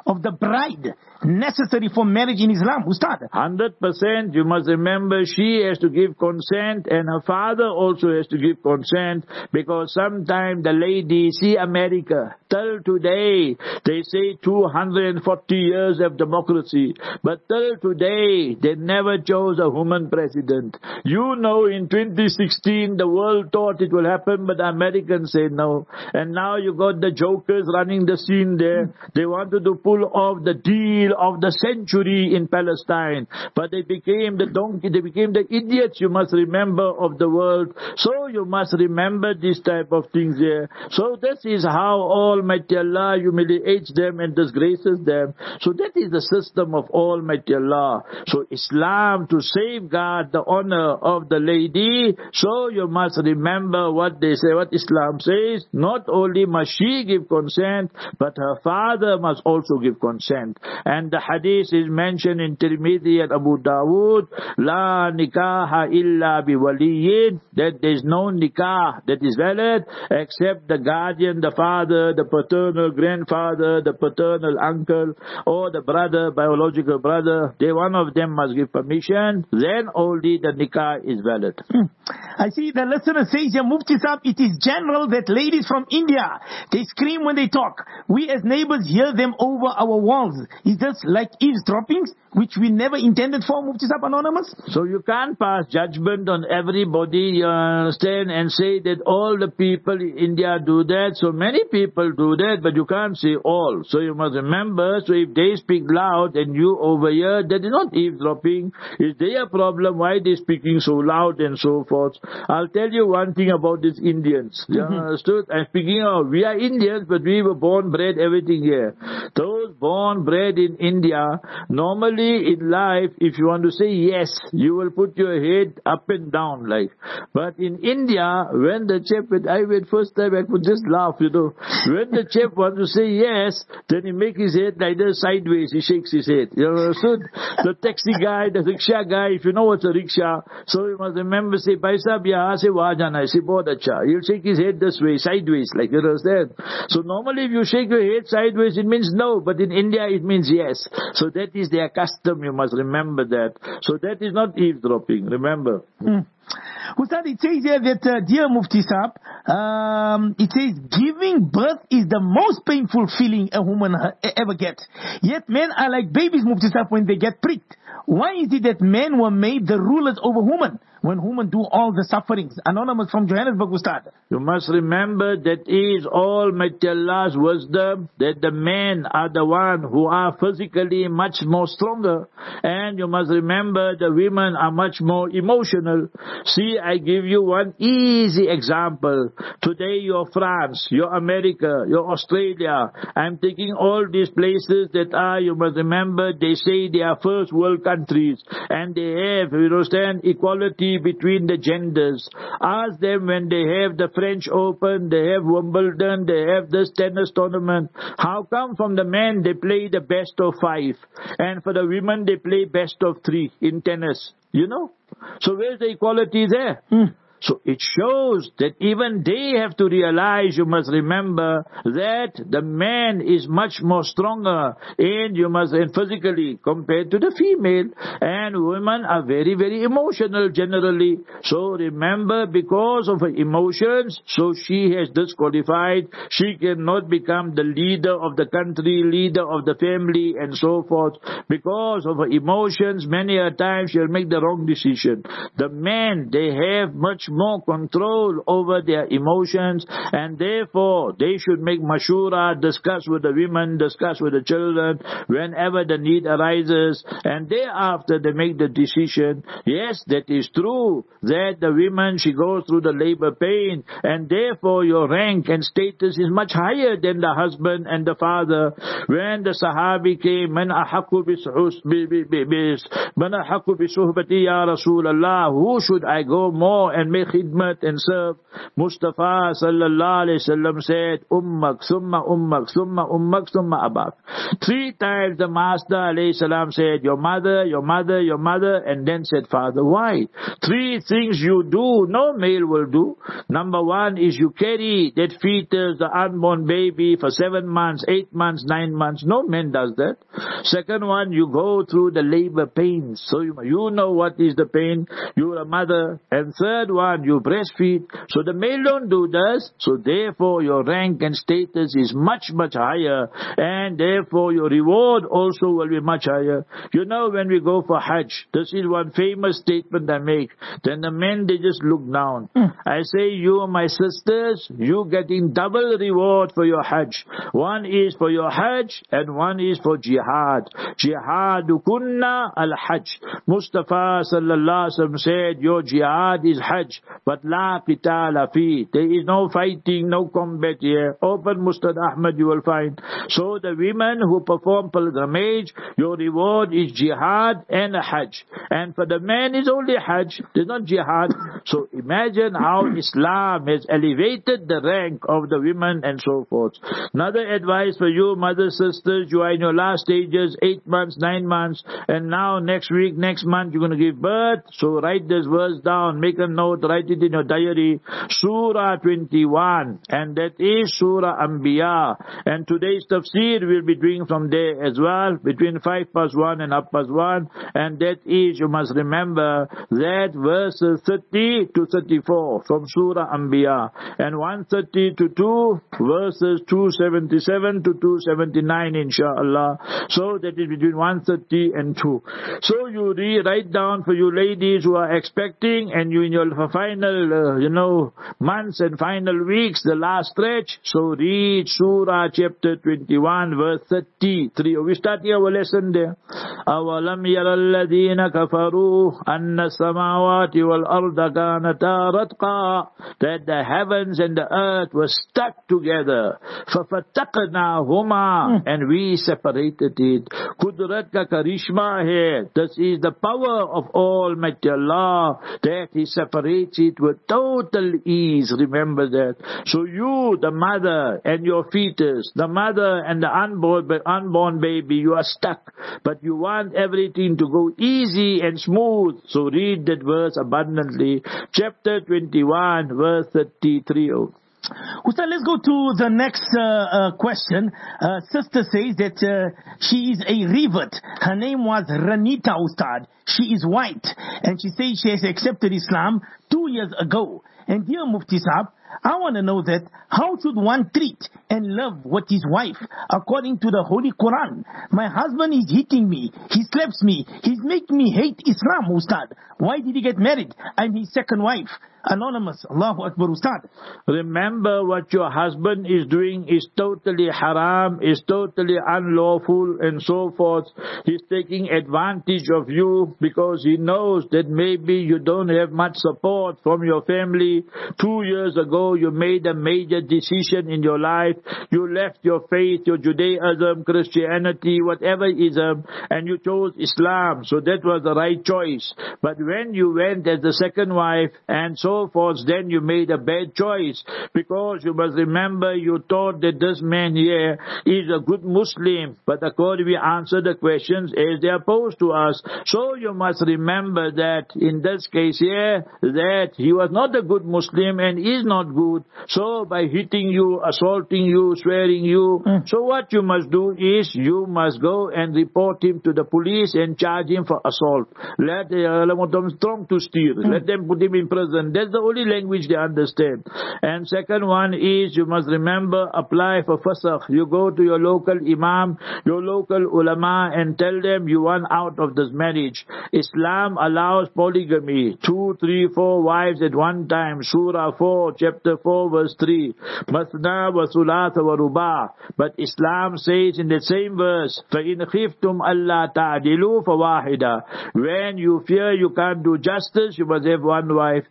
of the bride necessary for marriage in Islam, Ustad? one hundred percent. You must remember she has to give consent and her father also has to give consent, because sometimes the lady, see America, till today, they say two hundred forty years of democracy, but till today, they never chose a woman president. You know, in twenty sixteen, the world thought it will happen, but the Americans said no. And now you got the jokers running the scene there. They wanted to pull off the deal of the century in Palestine, but they became the donkey, they became the idiots, you must remember, of the world. So you must remember this type of things here. So this is how Almighty Allah humiliates them and disgraces them. So that is the system of Almighty Allah. So Islam, to safeguard the honor of the lady, so you must remember what they say, what Islam says. Not only must she give consent, but her father must also give consent. And the hadith is mentioned in Tirmidhi and Abu Dawood, La nikaha illa bi waliyin, that there is no nikah that is valid except the guardian, the father, the paternal grandfather, the paternal uncle, or the brother, biological brother. They, one of them must give permission, then only the nikah is valid. Hmm. I see the listener says here, Mufti Sahib, it is general that ladies from India, they scream when they talk. We as neighbors hear them over our walls. Is this like eavesdroppings, which we never intended for, Mufti Sahib Anonymous? So you can't pass judgment on everybody, you understand, and say that all the people in India do that. So many people do that, but you can't say all. So you must remember, so if they speak loud and you over here, that is not eavesdropping. Is their problem why they speaking so loud and so forth? I'll tell you one thing about these Indians. You understood? I'm speaking of, we are Indians, but we were born, bred, everything here. Those born, bred in India, normally in life, if you want to say yes, you will put your head up and down like. But in India, when the chap, I went first time, I could just laugh, you know. When the chap wants to say yes, then he make his head either sideways, he shakes his head. You understood? The taxi guy, the rickshaw guy, if you know what's a rickshaw, so you must remember, say, Bhai Sahab, yahan se wahan jana hai, say, bahut acha. He'll shake his head this way, sideways, like, you understand? So normally if you shake your head sideways, it means no, but in India it means yes. So that is their custom, you must remember that. So that is not eavesdropping, remember. Hmm. Ustad, it says here that, uh, dear Mufti Sahib, um, it says giving birth is the most painful feeling a woman uh, ever gets. Yet men are like babies, Mufti Sahib, when they get pricked. Why is it that men were made the rulers over women when women do all the sufferings? Anonymous from Johannesburg, Ustad. You must remember that is Almighty Allah's wisdom, that the men are the one who are physically much more stronger. And you must remember the women are much more emotional. See, I give you one easy example. Today you're France, you're America, you're Australia. I'm taking all these places that are, you must remember, they say they are first world countries. And they have, you understand, equality between the genders. Ask them when they have the French Open, they have Wimbledon, they have this tennis tournament. How come from the men they play the best of five, and for the women they play best of three in tennis? You know? So where's the equality there? Hmm. So it shows that even they have to realize, you must remember, that the man is much more stronger and you must and physically compared to the female, and women are very, very emotional generally. So remember, because of her emotions, so she has disqualified. She cannot become the leader of the country, leader of the family, and so forth. Because of her emotions, many a time she'll make the wrong decision. The men, they have much more control over their emotions, and therefore they should make mashura, discuss with the women, discuss with the children whenever the need arises, and thereafter they make the decision. Yes, that is true that the women, she goes through the labor pain, and therefore your rank and status is much higher than the husband and the father. When the Sahabi came, Man ahaku bisuhbati ya Rasulallah, who should I go more and make khidmat and serve. Mustafa sallallahu alayhi wasallam said, Ummak, summa ummak, summa ummak, summa abak. Three times the Master alayhi salam said, your mother, your mother, your mother, and then said, father. Why? Three things you do, no male will do. Number one is you carry that fetus, the unborn baby, for seven months, eight months, nine months. No man does that. Second one, you go through the labor pains. So you, you know what is the pain. You're a mother. And third one, you breastfeed. So the male don't do this. So therefore your rank and status is much, much higher. And therefore your reward also will be much higher. You know, when we go for Hajj, this is one famous statement I make. Then the men, they just look down. Mm. I say, you are my sisters, you getting double reward for your Hajj. One is for your Hajj and one is for jihad. Jihadukunna al-Hajj. Mustafa sallallahu alaihi wasallam said, your jihad is Hajj, but la qitala fi. There is no fighting, no combat here. Open Mustad Ahmad, you will find. So the women who perform pilgrimage, your reward is jihad and Hajj. And for the men is only Hajj, there's not jihad. So imagine how Islam has elevated the rank of the women and so forth. Another advice for you, mothers, sisters, you are in your last stages, eight months, nine months, and now next week, next month, you're going to give birth. So write this verse down, make a note, write it in your diary. Surah twenty-one, and that is Surah Anbiya. And today's tafsir we'll be doing from there as well, between five past one and up past one. And that is, you must remember, that verses thirty to thirty-four from Surah Anbiya, and one thirty to two, verses two seventy-seven to two seventy-nine, inshallah. So that is between one thirty and two. So you re write down for you ladies who are expecting, and you in your final, uh, you know, months and final weeks, the last stretch. So read Surah chapter twenty-one, verse thirty-three. We start here our lesson there. أَوَلَمْ يَرَ الَّذِينَ كَفَرُوا أَنَّ السَّمَاوَاتِ وَالْأَرْضَ كَانَتَا رَتْقًا, that the heavens and the earth were stuck together. فَفَتَقْنَاهُمَا, and we separated it. Kudrat ka karishma hai. This is the power of Almighty Allah, that He separates it with total ease. Remember that. So you, the mother and your fetus, the mother and the unborn, unborn baby, you are stuck. But you want everything to go easy and smooth. So read that verse abundantly. Chapter twenty-one, verse thirty-three. Ustad, let's go to the next uh, uh, question. Uh, sister says that uh, she is a revert. Her name was Ranita, Ustad. She is white, and she says she has accepted Islam two years ago. And dear Mufti Saab, I want to know that how should one treat and love what his wife according to the Holy Quran? My husband is hitting me. He slaps me. He's making me hate Islam, Ustad. Why did he get married? I'm his second wife. Anonymous. Allahu Akbar, Ustad. Remember, what your husband is doing is totally haram, is totally unlawful and so forth. He's taking advantage of you because he knows that maybe you don't have much support from your family. Two years ago, you made a major decision in your life. You left your faith, your Judaism, Christianity, whatever ism, and you chose Islam. So that was the right choice. But when you went as the second wife and so forth, then you made a bad choice, because you must remember, you thought that this man here is a good Muslim, but according we answer the questions as they are posed to us. So you must remember that in this case here, that he was not a good Muslim and is not good. So by hitting you, assaulting you, swearing you, mm. so what you must do is you must go and report him to the police and charge him for assault. Let them strong to steer. Mm. Let them put him in prison. That's the only language they understand. And second one is, you must remember, apply for fasakh. You go to your local imam, your local ulama, and tell them you want out of this marriage. Islam allows polygamy, two, three, four wives at one time. Surah four, chapter four, verse three. Masna wa thulatha wa ruba. But Islam says in the same verse, فَإِنْ خِفْتُمْ أَلَّا تَعْدِلُوا فَوَاحِدًا. When you fear you can't do justice, you must have one wife. So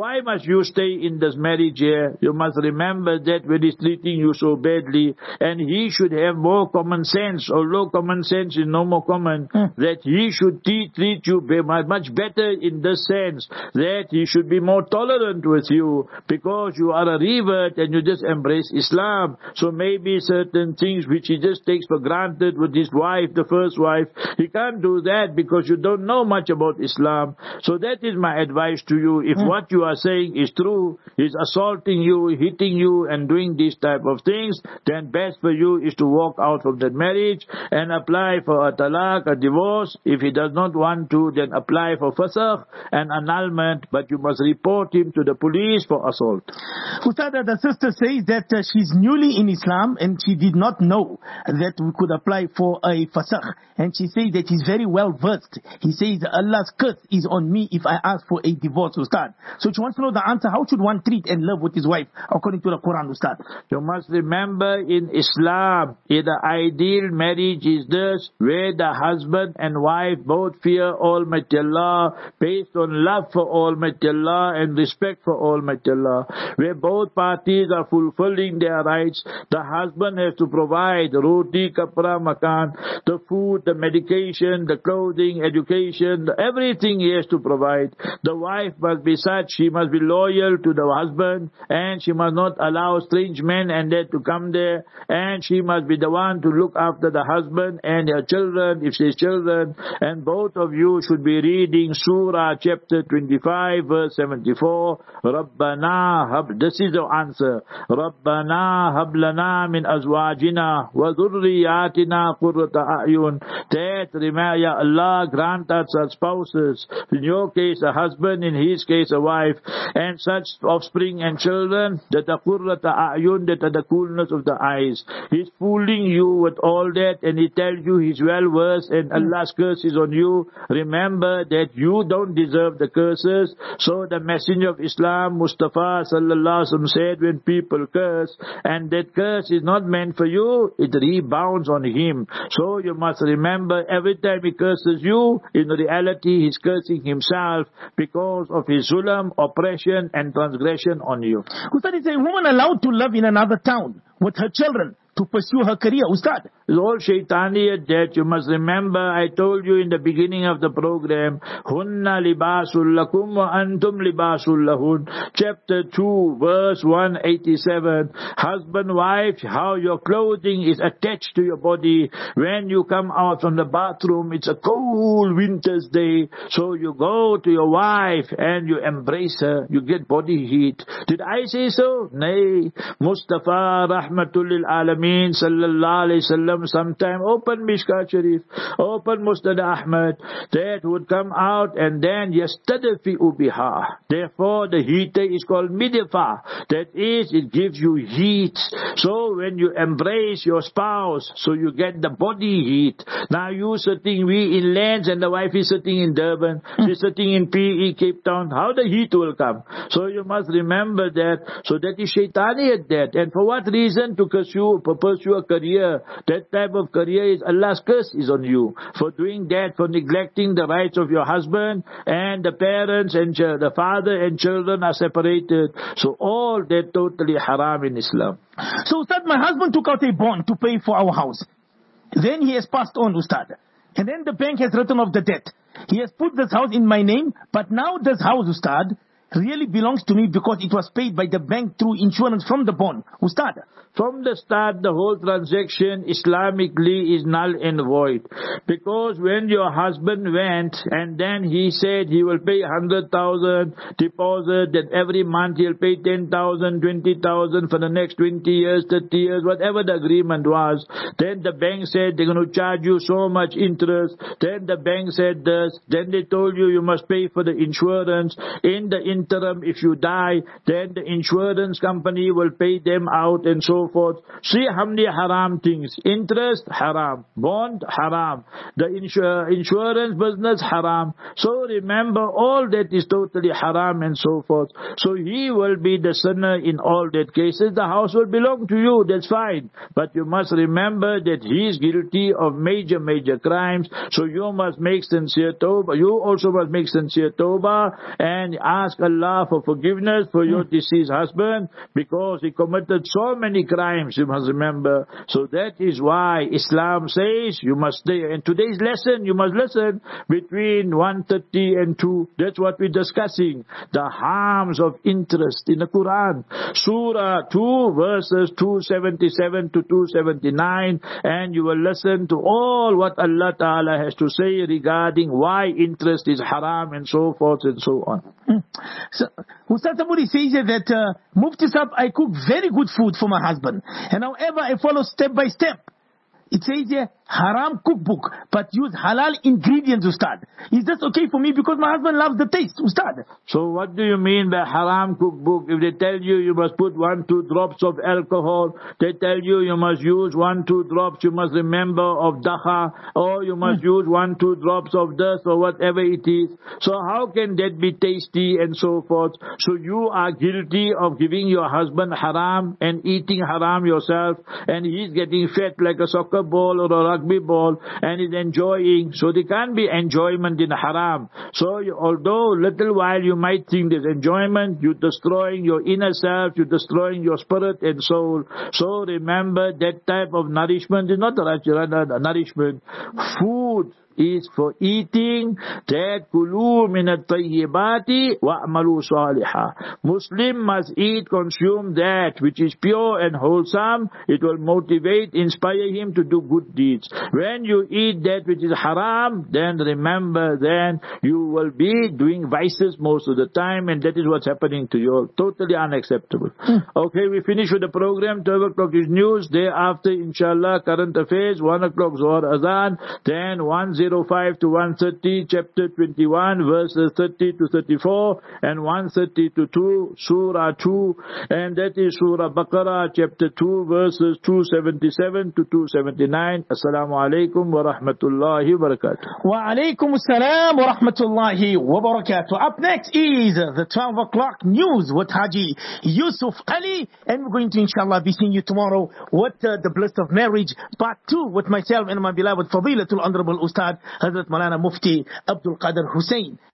why must you stay in this marriage here? You must remember that when he's treating you so badly, and he should have more common sense, although common sense is no more common, mm. that he should treat, treat you much better in the sense that he should be more tolerant with you, because you are a revert and you just embrace Islam. So maybe certain things which he just takes for granted with his wife, the first wife, he can't do that because you don't know much about Islam. So that is my advice to you. If mm. what you are saying is true, he's assaulting you, hitting you and doing these type of things, then best for you is to walk out from that marriage and apply for a talaq, a divorce. If he does not want to, then apply for fasakh and annulment, but you must report him to the police for assault. Ustada, the sister says that uh, she's newly in Islam and she did not know that we could apply for a fasakh. And she says that he's very well versed. He says Allah's curse is on me if I ask for a divorce, Ustad. So she wants to know the answer. How should one treat and live with his wife according to the Quran, Ustad? You must remember, in Islam, the ideal marriage is this, where the husband and wife both fear Almighty Allah, based on love for Almighty Allah and respect for Almighty Allah, where both parties are fulfilling their rights. The husband has to provide roti, kapra, makan, the food, the medication, the clothing, education, everything he has to provide. The wife must be such, she must be loyal to the husband, and she must not allow strange men and that to come there, and she must be the one to look after the husband and her children, if she has children, and both of you should be reading Surah chapter twenty-five, verse seventy-four, Rabbana hab, this is the answer, Rabbana hab lana min azwajina wa dhurriyatina qurrata a'yun, that, Ya Allah, grant us such spouses, in your case a husband, in his case a wife, and such offspring and children, that the qurrata a'yun, that are the coolness of the eyes. He's fooling you with all that, and he tells you he's well versed and Allah's curse is on you. Remember that you don't deserve the curses. So the Messenger of Islam, Mustafa sallallahu alaihi wasallam, said, when people curse, and that curse is not meant for you, it rebounds on him. So you must remember, every time he curses you, in reality he's cursing himself because of his zulm, oppression and transgression on you. Ustad, is a woman allowed to live in another town with her children to pursue her career, Ustad? It's all shaitaniyat that you must remember. I told you in the beginning of the program, Hunna libasul lakum wa antum libasul lahun. Chapter two, verse one eighty-seven. Husband, wife, how your clothing is attached to your body. When you come out from the bathroom, it's a cold winter's day, so you go to your wife and you embrace her. You get body heat. Did I say so? Nay. Mustafa rahmatul lil alameen sallallahu alayhi wasallam sometime open Mishkat Sharif, open Musnad Ahmad, that would come out and then yastadfi'u biha. Therefore the heater is called midifa. That is, it gives you heat. So when you embrace your spouse, so you get the body heat. Now you sitting, we in Lands and the wife is sitting in Durban, she's sitting in P E, Cape Town, how the heat will come? So you must remember that. So that is shaitaniyat that. And for what reason? To pursue, pursue a career. That type of career is Allah's curse is on you. For doing that, for neglecting the rights of your husband, and the parents and the father and children are separated. So all that totally haram in Islam. So Ustad, my husband took out a bond to pay for our house. Then he has passed on, Ustad. And then the bank has written off the debt. He has put this house in my name, but now this house, Ustad, really belongs to me because it was paid by the bank through insurance from the bond. Ustad, from the start, the whole transaction Islamically is null and void. Because when your husband went and then he said he will pay one hundred thousand deposit, that every month he'll pay ten thousand, twenty thousand for the next twenty years, thirty years, whatever the agreement was. Then the bank said they're going to charge you so much interest. Then the bank said this. Then they told you you must pay for the insurance. In the interim, if you die, then the insurance company will pay them out and so forth. See how many haram things. Interest, haram. Bond, haram. The insur insurance business, haram. So remember, all that is totally haram and so forth. So he will be the sinner in all that cases. The house will belong to you, that's fine. But you must remember that he is guilty of major, major crimes. So you must make sincere tawbah. You also must make sincere tawbah and ask Allah Allah for forgiveness for your deceased husband, because he committed so many crimes, you must remember. So that is why Islam says you must stay. And today's lesson, you must listen between one thirty and two. That's what we're discussing. The harms of interest in the Quran. Surah two, verses two seventy-seven to two seventy-nine. And you will listen to all what Allah Ta'ala has to say regarding why interest is haram and so forth and so on. Mm. So, Ustaz Samuri says that uh, Mufti Sahib, I cook very good food for my husband. And however, I follow step by step. It says here, haram cookbook, but use halal ingredients, Ustad. Is this okay for me? Because my husband loves the taste, Ustad. So what do you mean by haram cookbook? If they tell you you must put one, two drops of alcohol, they tell you you must use one, two drops, you must remember of daha, or you must hmm. use one, two drops of this, or whatever it is. So how can that be tasty and so forth? So you are guilty of giving your husband haram and eating haram yourself, and he's getting fat like a soccer ball or a rugby ball, and is enjoying. So there can't be enjoyment in haram. So you, although little while you might think there's enjoyment, you're destroying your inner self, you're destroying your spirit and soul. So remember, that type of nourishment is not the nourishment. Food is for eating. That kulu min at-tayyibati wa'malu salihah. Muslim must eat, consume that which is pure and wholesome. It will motivate, inspire him to do good deeds. When you eat that which is haram, then remember, then you will be doing vices most of the time, and that is what's happening to you. Totally unacceptable. Okay, we finish with the program. twelve o'clock is news. Day after, inshallah, current affairs. one o'clock Zohar Azan. Then one oh five to one thirty, chapter twenty-one, verses thirty to thirty-four, and one thirty to two, Surah two, and that is Surah Baqarah, chapter two, verses two seventy-seven to two seventy-nine. Assalamu alaikum wa rahmatullahi wa barakatuh. Wa alaikum assalam wa rahmatullahi wa barakatuh. Up next is the twelve o'clock news with Haji Yusuf Ali, and we're going to inshallah be seeing you tomorrow with uh, the bliss of marriage, part two, with myself and my beloved Fadilatul Honorable Ustad Hazrat Maulana Mufti Abdul Qadir Hussain.